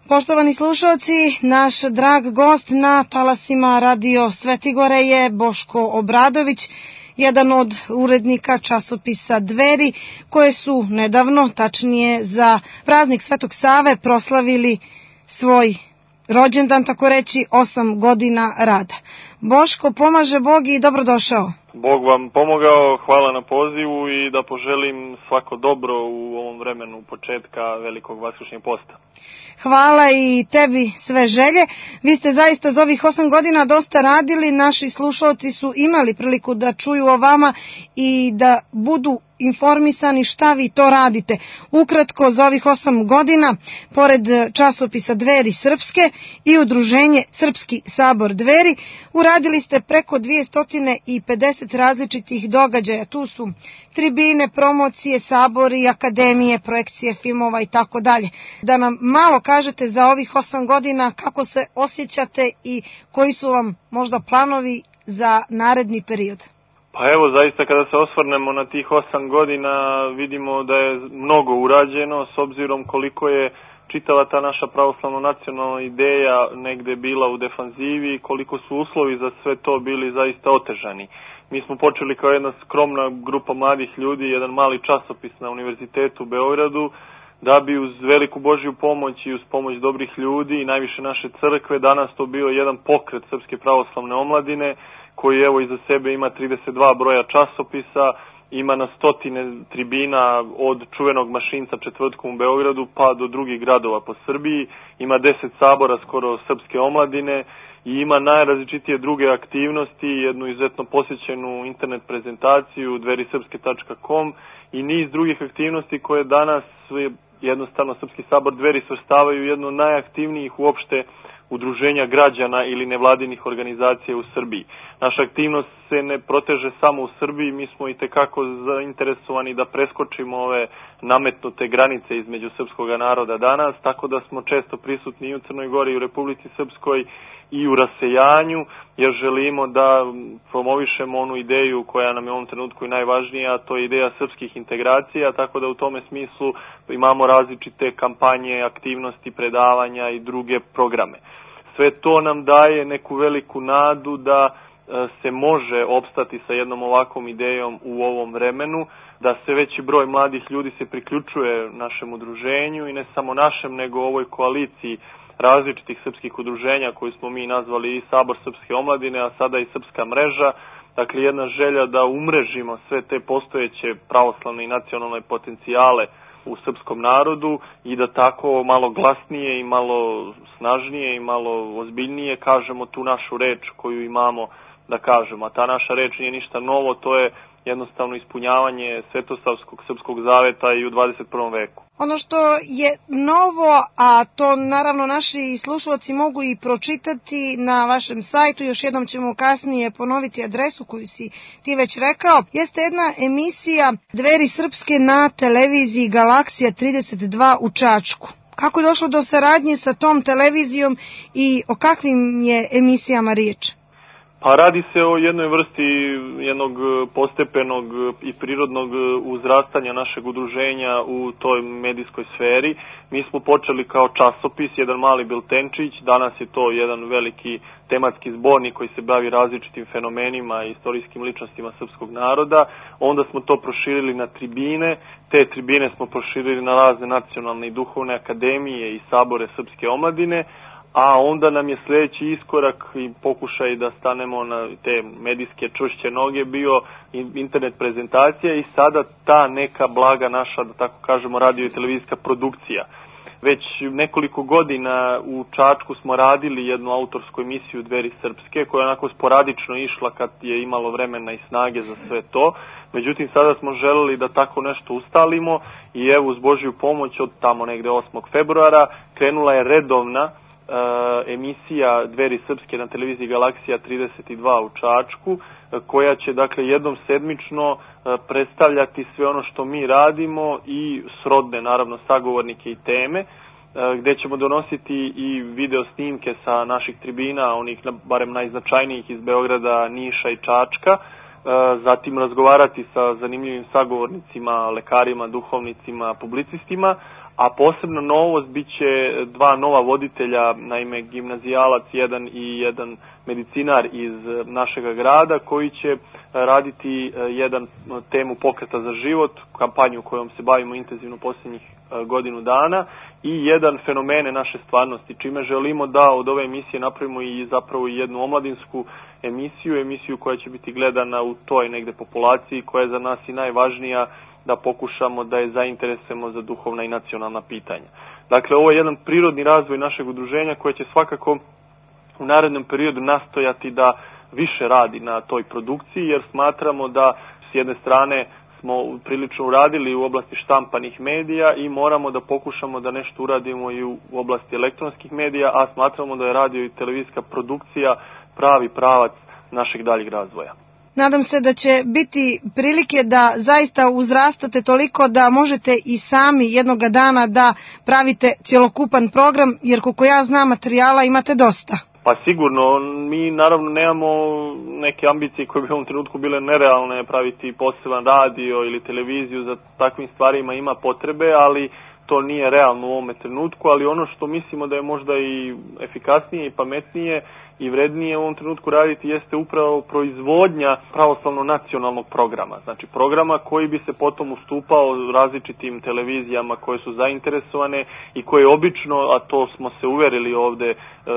Poštovani slušalci, naš drag gost na talasima Radio Svetigore je Boško Obradović, jedan od urednika časopisa Dveri, koje su nedavno, tačnije za praznik Svetog Save, proslavili svoj rođendan, tako reći 8 godina rada. Boško, pomaže Bog i dobrodošao. Bog vam pomogao, hvala na pozivu i da poželim svako dobro u ovom vremenu početka velikog vaskršnjeg posta. Hvala i tebi sve želje. Vi ste zaista za ovih 8 godina dosta radili, naši slušalci su imali priliku da čuju o vama i da budu informisani šta vi to radite. Ukratko, za ovih 8 godina, pored časopisa Dveri Srpske i udruženje Srpski sabor Dveri, uradili ste preko 250 različitih događaja. Tu su tribine, promocije, sabori, akademije, projekcije filmova i tako dalje. Da nam malo kažete za ovih 8 godina kako se osjećate i koji su vam možda planovi za naredni period. Pa evo, zaista kada se osvrnemo na tih 8 godina vidimo da je mnogo urađeno s obzirom koliko je čitava ta naša pravoslavno nacionalna ideja negde bila u defanzivi i koliko su uslovi za sve to bili zaista otežani. Mi smo počeli kao jedna skromna grupa mladih ljudi, jedan mali časopis na Univerzitetu u Beogradu, da bi uz veliku Božju pomoć i uz pomoć dobrih ljudi i najviše naše crkve danas to bio jedan pokret Srpske pravoslavne omladine koji evo iza sebe ima 32 broja časopisa, ima na stotine tribina od čuvenog Mašinca četvrtkom u Beogradu pa do drugih gradova po Srbiji, ima 10 sabora skoro srpske omladine i ima najrazličitije druge aktivnosti, jednu izuzetno posjećenu internet prezentaciju dverisrpske.com i niz drugih aktivnosti koje danas jednostavno Srpski sabor Dveri svrstavaju jednu od najaktivnijih uopšte udruženja građana ili nevladinih organizacija u Srbiji. Naša aktivnost se ne proteže samo u Srbiji, mi smo itekako zainteresovani da preskočimo ove nametnute granice između srpskog naroda danas, tako da smo često prisutni i u Crnoj Gori i u Republici Srpskoj i u rasejanju, jer želimo da promovišemo onu ideju koja nam je u ovom trenutku i najvažnija, a to je ideja srpskih integracija, tako da u tome smislu imamo različite kampanje, aktivnosti, predavanja i druge programe. Sve to nam daje neku veliku nadu da se može opstati sa jednom ovakvom idejom u ovom vremenu, da se veći broj mladih ljudi se priključuje našem udruženju i ne samo našem, nego ovoj koaliciji različitih srpskih udruženja koju smo mi nazvali i Sabor Srpske omladine, a sada i Srpska mreža. Dakle, jedna želja da umrežimo sve te postojeće pravoslavne i nacionalne potencijale u srpskom narodu i da tako malo glasnije i malo snažnije i malo ozbiljnije kažemo tu našu reč koju imamo da kažemo. A ta naša reč nije ništa novo, to je jednostavno ispunjavanje Svetosavskog srpskog zaveta i u 21. veku. Ono što je novo, a to naravno naši slušalci mogu i pročitati na vašem sajtu, još jednom ćemo kasnije ponoviti adresu koju si ti već rekao, jeste jedna emisija Dveri Srpske na televiziji Galaksija 32 u Čačku. Kako je došlo do saradnje sa tom televizijom i o kakvim je emisijama riječ? Pa radi se o jednoj vrsti jednog postepenog i prirodnog uzrastanja našeg udruženja u toj medijskoj sferi. Mi smo počeli kao časopis, jedan mali biltenčić, danas je to jedan veliki tematski zbornik koji se bavi različitim fenomenima i istorijskim ličnostima srpskog naroda. Onda smo to proširili na tribine, te tribine smo proširili na razne nacionalne i duhovne akademije i sabore Srpske omladine, a onda nam je sljedeći iskorak i pokušaj da stanemo na te medijske čvršće noge bio internet prezentacija i sada ta neka blaga naša, da tako kažemo, radio i televizijska produkcija. Već nekoliko godina u Čačku smo radili jednu autorsku emisiju Dveri Srpske koja je onako sporadično išla kad je imalo vremena i snage za sve to. Međutim, sada smo želeli da tako nešto ustalimo i evo uz Božju pomoć od tamo negde 8. februara krenula je redovna emisija Dveri Srpske na televiziji Galaksija 32 u Čačku, koja će dakle jednom sedmično predstavljati sve ono što mi radimo i srodne naravno sagovornike i teme, gdje ćemo donositi i video snimke sa naših tribina, onih barem najznačajnijih iz Beograda, Niša i Čačka, zatim razgovarati sa zanimljivim sagovornicima, lekarima, duhovnicima, publicistima, a posebno novost bit će 2 nova voditelja, naime gimnazijalac jedan i jedan medicinar iz našega grada, koji će raditi jedan temu Pokreta za život, kampanju kojom se bavimo intenzivno posljednjih godinu dana, i jedan fenomene naše stvarnosti, čime želimo da od ove emisije napravimo i zapravo jednu omladinsku emisiju koja će biti gledana u toj negde populaciji koja je za nas i najvažnija, da pokušamo da je zainteresujemo za duhovna i nacionalna pitanja. Dakle, ovo je jedan prirodni razvoj našeg udruženja koje će svakako u narednom periodu nastojati da više radi na toj produkciji, jer smatramo da s jedne strane smo prilično uradili u oblasti štampanih medija i moramo da pokušamo da nešto uradimo i u oblasti elektronskih medija, a smatramo da je radio i televizijska produkcija pravi pravac našeg daljeg razvoja. Nadam se da će biti prilike da zaista uzrastate toliko da možete i sami jednoga dana da pravite cjelokupan program, jer koliko ja znam materijala imate dosta. Pa sigurno, mi naravno nemamo neke ambicije koje bi u ovom trenutku bile nerealne, praviti poseban radio ili televiziju, za takvim stvarima ima potrebe, ali to nije realno u ovome trenutku, ali ono što mislimo da je možda i efikasnije i pametnije i vrednije u ovom trenutku raditi jeste upravo proizvodnja pravoslavno nacionalnog programa. Znači programa koji bi se potom ustupao različitim televizijama koje su zainteresovane i koje obično, a to smo se uverili ovde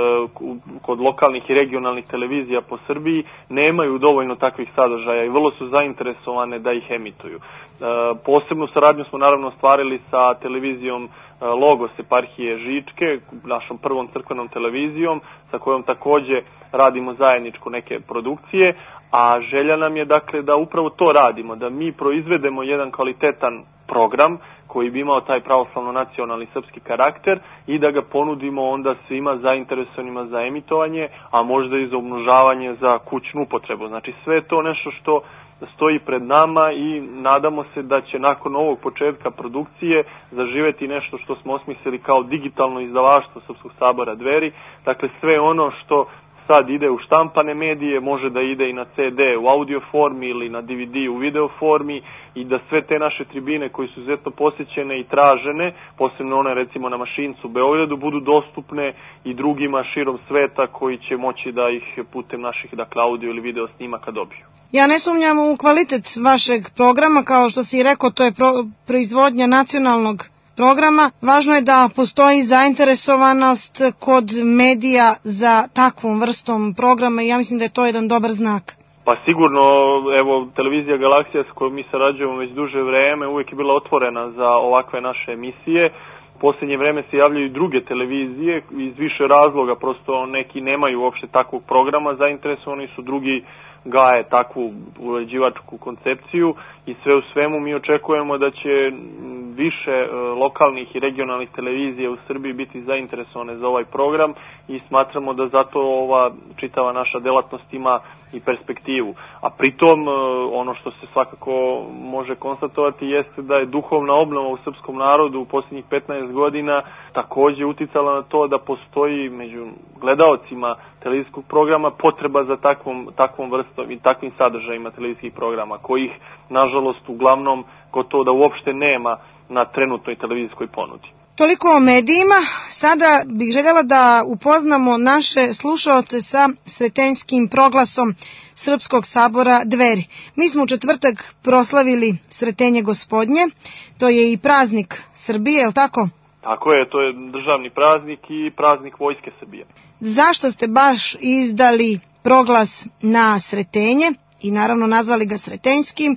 kod lokalnih i regionalnih televizija po Srbiji, nemaju dovoljno takvih sadržaja i vrlo su zainteresovane da ih emituju. Posebnu saradnju smo naravno ostvarili sa televizijom Logos eparhije Žičke, našom prvom crkvenom televizijom, sa kojom takođe radimo zajedničko neke produkcije, a želja nam je dakle da upravo to radimo, da mi proizvedemo jedan kvalitetan program koji bi imao taj pravoslavno nacionalni srpski karakter i da ga ponudimo onda svima zainteresovanima za emitovanje, a možda i za umnožavanje za kućnu upotrebu. Znači sve je to nešto što stoji pred nama i nadamo se da će nakon ovog početka produkcije zaživeti nešto što smo osmislili kao digitalno izdavaštvo Srpskog sabora Dveri. Dakle, sve ono što sad ide u štampane medije može da ide i na CD u audio formi ili na DVD u video formi i da sve te naše tribine koje su izuzetno posjećene i tražene, posebno one recimo na Mašincu u Beogradu, budu dostupne i drugima širom sveta koji će moći da ih putem naših audio ili video snimaka dobiju. Ja ne sumnjam u kvalitet vašeg programa, kao što si rekao, to je proizvodnja nacionalnog programa. Važno je da postoji zainteresovanost kod medija za takvom vrstom programa i ja mislim da je to jedan dobar znak. Pa sigurno, evo, televizija Galaksija s kojom mi sarađujemo već duže vreme uvijek je bila otvorena za ovakve naše emisije. U posljednje vreme se javljaju i druge televizije iz više razloga, prosto neki nemaju uopšte takvog programa, zainteresovani su, drugi gaje takvu uređivačku koncepciju i sve u svemu mi očekujemo da će više lokalnih i regionalnih televizija u Srbiji biti zainteresovane za ovaj program i smatramo da zato ova čitava naša delatnost ima i perspektivu. A pritom ono što se svakako može konstatovati jeste da je duhovna obnova u srpskom narodu u posljednjih 15 godina takođe uticala na to da postoji među gledaocima televizijskog programa potreba za takvom vrstom i takvim sadržajima televizijskih programa, kojih nažalost uglavnom gotovo da uopšte nema na trenutnoj televizijskoj ponudi. Toliko o medijima. Sada bih željela da upoznamo naše slušaoce sa sretenjskim proglasom Srpskog sabora Dveri. Mi smo u četvrtak proslavili Sretenje Gospodnje, to je i praznik Srbije, je li tako? Tako je, to je državni praznik i praznik Vojske Srbije. Zašto ste baš izdali proglas na Sretenje i naravno nazvali ga Sretenjskim,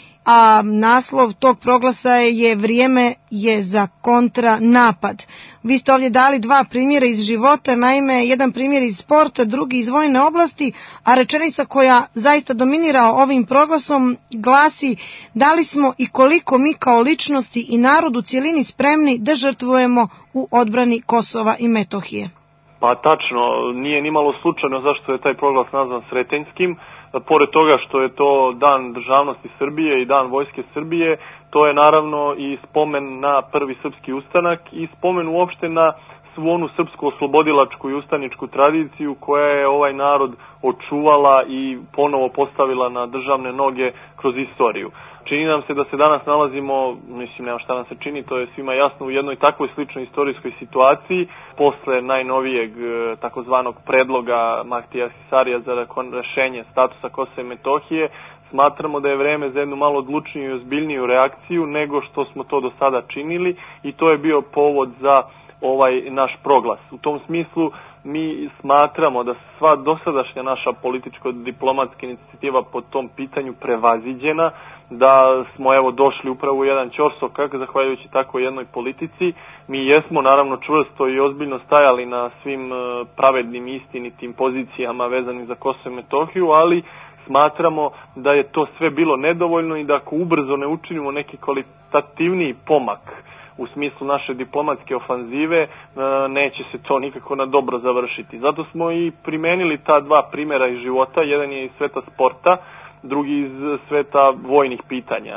a naslov tog proglasa je Vrijeme je za kontranapad. Vi ste ovdje dali dva primjera iz života, naime jedan primjer iz sporta, drugi iz vojne oblasti, a rečenica koja zaista dominira ovim proglasom glasi: da li smo i koliko mi kao ličnosti i narod u cijelini spremni da žrtvujemo u odbrani Kosova i Metohije. Pa tačno, nije nimalo slučajno zašto je taj proglas nazvan Sretenjskim. Pored toga što je to dan državnosti Srbije i dan Vojske Srbije, to je naravno i spomen na prvi srpski ustanak i spomen uopšte na svu onu srpsko-oslobodilačku i ustaničku tradiciju koja je ovaj narod očuvala i ponovo postavila na državne noge kroz istoriju. Čini nam se da se danas nalazimo, mislim nema šta nam se čini, to je svima jasno, u jednoj takvoj sličnoj istorijskoj situaciji, posle najnovijeg takozvanog predloga Mahtija Ahtisarija za rešenje statusa Kosova i Metohije. Smatramo da je vreme za jednu malo odlučniju i ozbiljniju reakciju nego što smo to do sada činili i to je bio povod za ovaj naš proglas. U tom smislu mi smatramo da sva dosadašnja naša političko-diplomatska inicijativa po tom pitanju prevaziđena, da smo evo došli upravo u jedan ćorsokak zahvaljujući tako jednoj politici. Mi jesmo naravno čvrsto i ozbiljno stajali na svim pravednim i istinitim pozicijama vezanim za Kosovo i Metohiju, ali smatramo da je to sve bilo nedovoljno i da ako ubrzo ne učinimo neki kvalitativniji pomak u smislu naše diplomatske ofanzive, neće se to nikako na dobro završiti. Zato smo i primenili ta dva primjera iz života, jedan je iz sveta sporta, drugi iz sveta vojnih pitanja.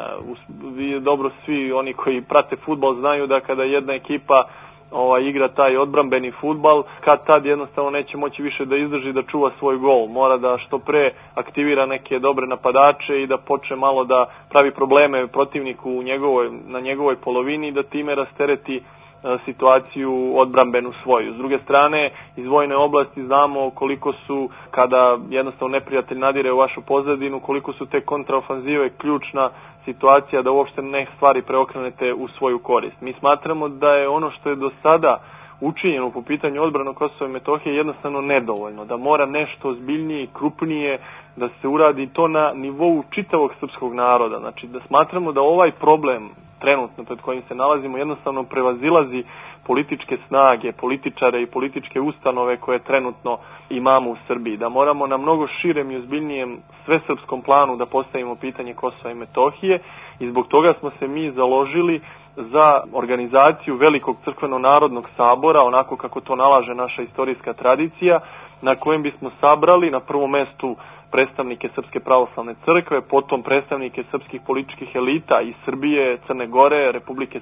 Dobro, svi oni koji prate fudbal znaju da kada jedna ekipa igra taj odbrambeni fudbal, kad tad jednostavno neće moći više da izdrži da čuva svoj gol. Mora da što pre aktivira neke dobre napadače i da počne malo da pravi probleme protivniku na njegovoj polovini i da time rastereti situaciju odbrambenu svoju. S druge strane, iz vojne oblasti znamo koliko su, kada jednostavno neprijatelj nadire u vašu pozadinu, koliko su te kontraofanzive ključna situacija da uopšte ne stvari preokrenete u svoju korist. Mi smatramo da je ono što je do sada učinjeno po pitanju odbrane Kosova i Metohije jednostavno nedovoljno, da mora nešto ozbiljnije i krupnije da se uradi to na nivou čitavog srpskog naroda. Znači da smatramo da ovaj problem trenutno pred kojim se nalazimo jednostavno prevazilazi političke snage, političare i političke ustanove koje trenutno imamo u Srbiji. Da moramo na mnogo širem i ozbiljnijem svesrpskom planu da postavimo pitanje Kosova i Metohije i zbog toga smo se mi založili za organizaciju Velikog crkveno-narodnog sabora, onako kako to nalaže naša istorijska tradicija, na kojem bismo sabrali na prvom mestu predstavnike Srpske pravoslavne crkve, potom predstavnike srpskih političkih elita iz Srbije, Crne Gore, Republike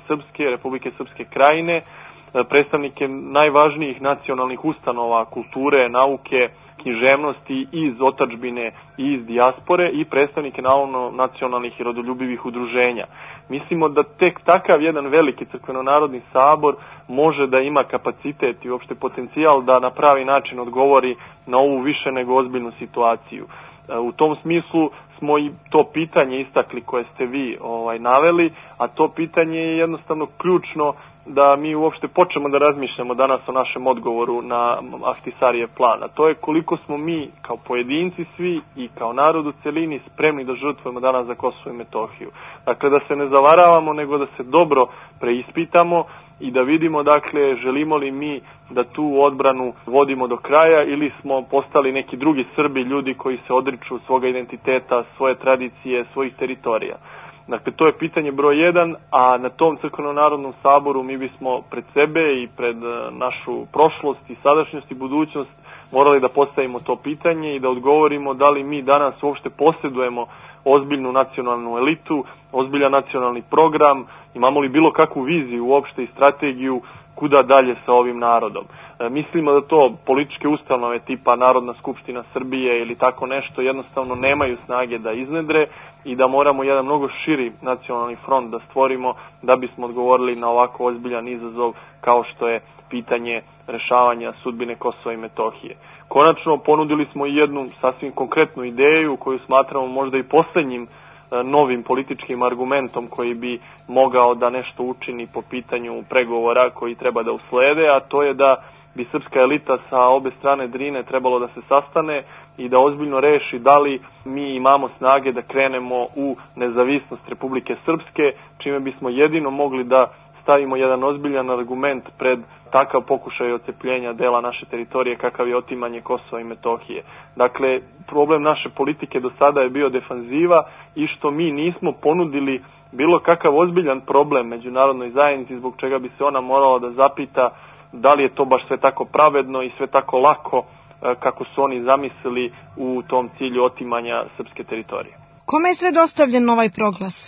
Srpske krajine, predstavnike najvažnijih nacionalnih ustanova, kulture, nauke, književnosti iz otadžbine i iz dijaspore i predstavnike naravno nacionalnih i rodoljubivih udruženja. Mislimo da tek takav jedan veliki crkveno-narodni sabor može da ima kapacitet i uopšte potencijal da na pravi način odgovori na ovu više nego ozbiljnu situaciju. U tom smislu smo i to pitanje istakli koje ste vi naveli, a to pitanje je jednostavno ključno da mi uopšte počnemo da razmišljamo danas o našem odgovoru na Ahtisarijev plan. A to je koliko smo mi kao pojedinci svi i kao narod u celini spremni da žrtvujemo danas za Kosovo i Metohiju. Dakle, da se ne zavaravamo, nego da se dobro preispitamo i da vidimo, dakle, želimo li mi da tu odbranu vodimo do kraja ili smo postali neki drugi Srbi, ljudi koji se odriču svoga identiteta, svoje tradicije, svojih teritorija. Dakle, to je pitanje broj 1, a na tom crkveno-narodnom saboru mi bismo pred sebe i pred našu prošlost i sadašnjost i budućnost morali da postavimo to pitanje i da odgovorimo da li mi danas uopšte posjedujemo ozbiljnu nacionalnu elitu, ozbiljan nacionalni program, imamo li bilo kakvu viziju uopšte i strategiju kuda dalje sa ovim narodom. Mislimo da to političke ustanove tipa Narodna skupština Srbije ili tako nešto jednostavno nemaju snage da iznedre i da moramo jedan mnogo širi nacionalni front da stvorimo da bismo odgovorili na ovako ozbiljan izazov kao što je pitanje rešavanja sudbine Kosova i Metohije. Konačno ponudili smo i jednu sasvim konkretnu ideju koju smatramo možda i poslednjim novim političkim argumentom koji bi mogao da nešto učini po pitanju pregovora koji treba da uslede, a to je da bi srpska elita sa obe strane Drine trebalo da se sastane i da ozbiljno reši da li mi imamo snage da krenemo u nezavisnost Republike Srpske, čime bismo jedino mogli da stavimo jedan ozbiljan argument pred takav pokušaj ocepljenja dela naše teritorije kakav je otimanje Kosova i Metohije. Dakle, problem naše politike do sada je bio defanziva i što mi nismo ponudili bilo kakav ozbiljan problem međunarodnoj zajednici zbog čega bi se ona morala da zapita da li je to baš sve tako pravedno i sve tako lako kako su oni zamislili u tom cilju otimanja srpske teritorije. Kome je sve dostavljen ovaj proglas?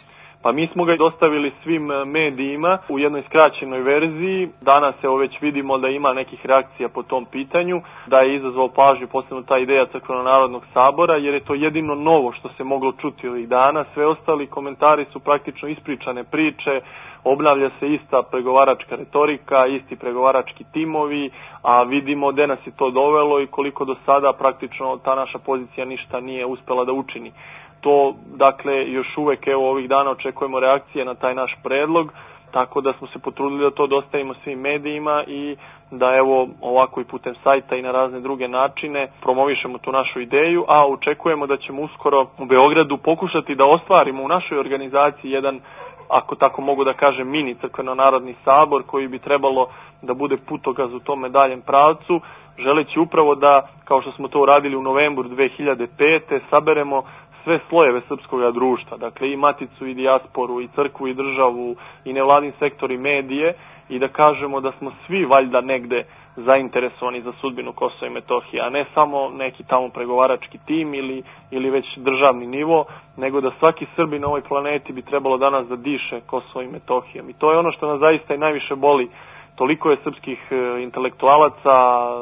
Pa mi smo ga dostavili svim medijima u jednoj skraćenoj verziji. Danas evo već vidimo da ima nekih reakcija po tom pitanju, da je izazvao pažnju posebno ta ideja Crkveno-narodnog sabora, jer je to jedino novo što se moglo čuti ovih dana. Sve ostali komentari su praktično ispričane priče, obnavlja se ista pregovaračka retorika, isti pregovarački timovi, a vidimo gde nas je to dovelo i koliko do sada praktično ta naša pozicija ništa nije uspela da učini. To, dakle, još uvek evo ovih dana očekujemo reakcije na taj naš predlog, tako da smo se potrudili da to dostavimo svim medijima i da evo ovako i putem sajta i na razne druge načine promovišemo tu našu ideju, a očekujemo da ćemo uskoro u Beogradu pokušati da ostvarimo u našoj organizaciji jedan, ako tako mogu da kažem, mini crkveno-narodni sabor koji bi trebalo da bude putokaz u tome daljem pravcu, želeći upravo da, kao što smo to uradili u novembru 2005. saberemo sve slojeve srpskog društva, dakle i maticu i dijasporu i crkvu i državu i nevladin sektor i medije i da kažemo da smo svi valjda negde zainteresovani za sudbinu Kosova i Metohije, a ne samo neki tamo pregovarački tim ili već državni nivo, nego da svaki Srbin na ovoj planeti bi trebalo danas da diše Kosovo i Metohijom. I to je ono što nas zaista i najviše boli. Toliko je srpskih intelektualaca,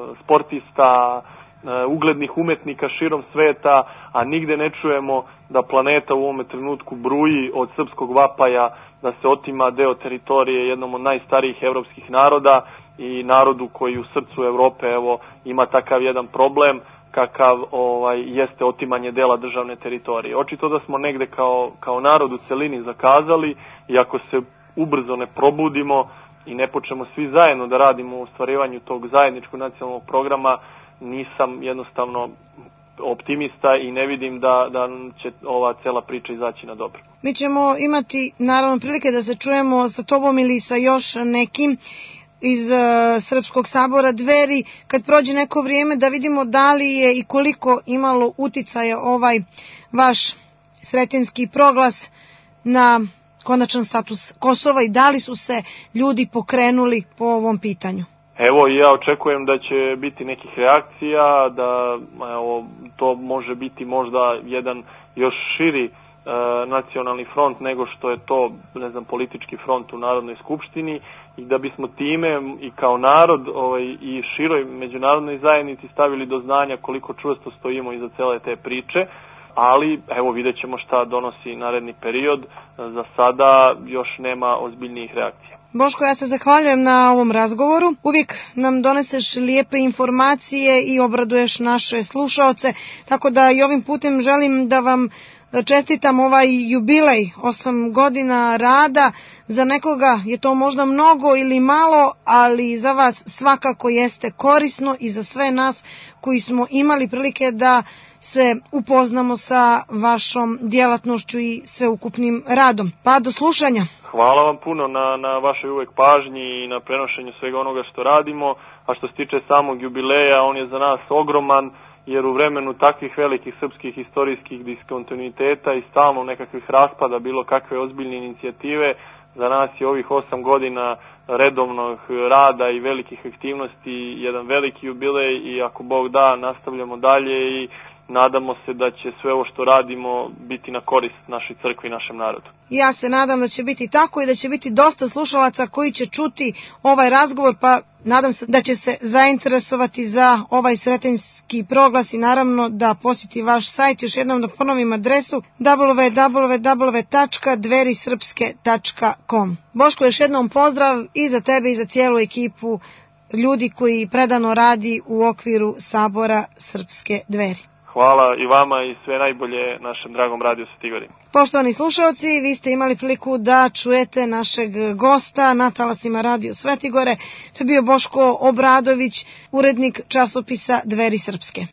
sportista, uglednih umetnika širom sveta, a nigde ne čujemo da planeta u ovome trenutku bruji od srpskog vapaja da se otima deo teritorije jednom od najstarijih evropskih naroda i narodu koji u srcu Evrope evo ima takav jedan problem kakav jeste otimanje dela državne teritorije. Očito da smo negde kao narod u celini zakazali i ako se ubrzo ne probudimo i ne počnemo svi zajedno da radimo u ostvarivanju tog zajedničkog nacionalnog programa, nisam jednostavno optimista i ne vidim da će ova cela priča izaći na dobro. Mi ćemo imati naravno prilike da se čujemo sa tobom ili sa još nekim iz Srpskog sabora Dveri kad prođe neko vrijeme da vidimo da li je i koliko imalo uticaja ovaj vaš Sretenjski proglas na konačan status Kosova i da li su se ljudi pokrenuli po ovom pitanju. Evo i ja očekujem da će biti nekih reakcija, da to može biti možda jedan još širi nacionalni front nego što je to, politički front u Narodnoj skupštini i da bismo time i kao narod i široj međunarodnoj zajednici stavili do znanja koliko čvrsto stojimo iza cele te priče, ali evo vidjet ćemo šta donosi naredni period, za sada još nema ozbiljnijih reakcija. Boško, ja se zahvaljujem na ovom razgovoru. Uvijek nam doneseš lijepe informacije i obraduješ naše slušaoce, tako da i ovim putem želim da vam čestitam ovaj jubilej, 8 godina rada. Za nekoga je to možda mnogo ili malo, ali za vas svakako jeste korisno i za sve nas koji smo imali prilike da se upoznamo sa vašom djelatnošću i sveukupnim radom. Pa do slušanja. Hvala vam puno na vašoj uvek pažnji i na prenošenju svega onoga što radimo, a što se tiče samog jubileja, on je za nas ogroman, jer u vremenu takvih velikih srpskih istorijskih diskontinuiteta i stalno nekakvih raspada bilo kakve ozbiljne inicijative, za nas je ovih 8 godina redovnog rada i velikih aktivnosti jedan veliki jubilej i ako Bog da nastavljamo dalje i nadamo se da će sve ovo što radimo biti na korist našoj crkvi i našem narodu. Ja se nadam da će biti tako i da će biti dosta slušalaca koji će čuti ovaj razgovor, pa nadam se da će se zainteresovati za ovaj Sretenjski proglas i naravno da posjeti vaš sajt. Još jednom da ponovim adresu www.dverisrpske.com. Boško, još jednom pozdrav i za tebe i za cijelu ekipu ljudi koji predano radi u okviru Sabora Srpske Dveri. Hvala i vama i sve najbolje našem dragom radiju Sveti Gori. Poštovani slušalci, vi ste imali priliku da čujete našeg gosta na talasima Radio Svetigore. To je bio Boško Obradović, urednik časopisa Dveri Srpske.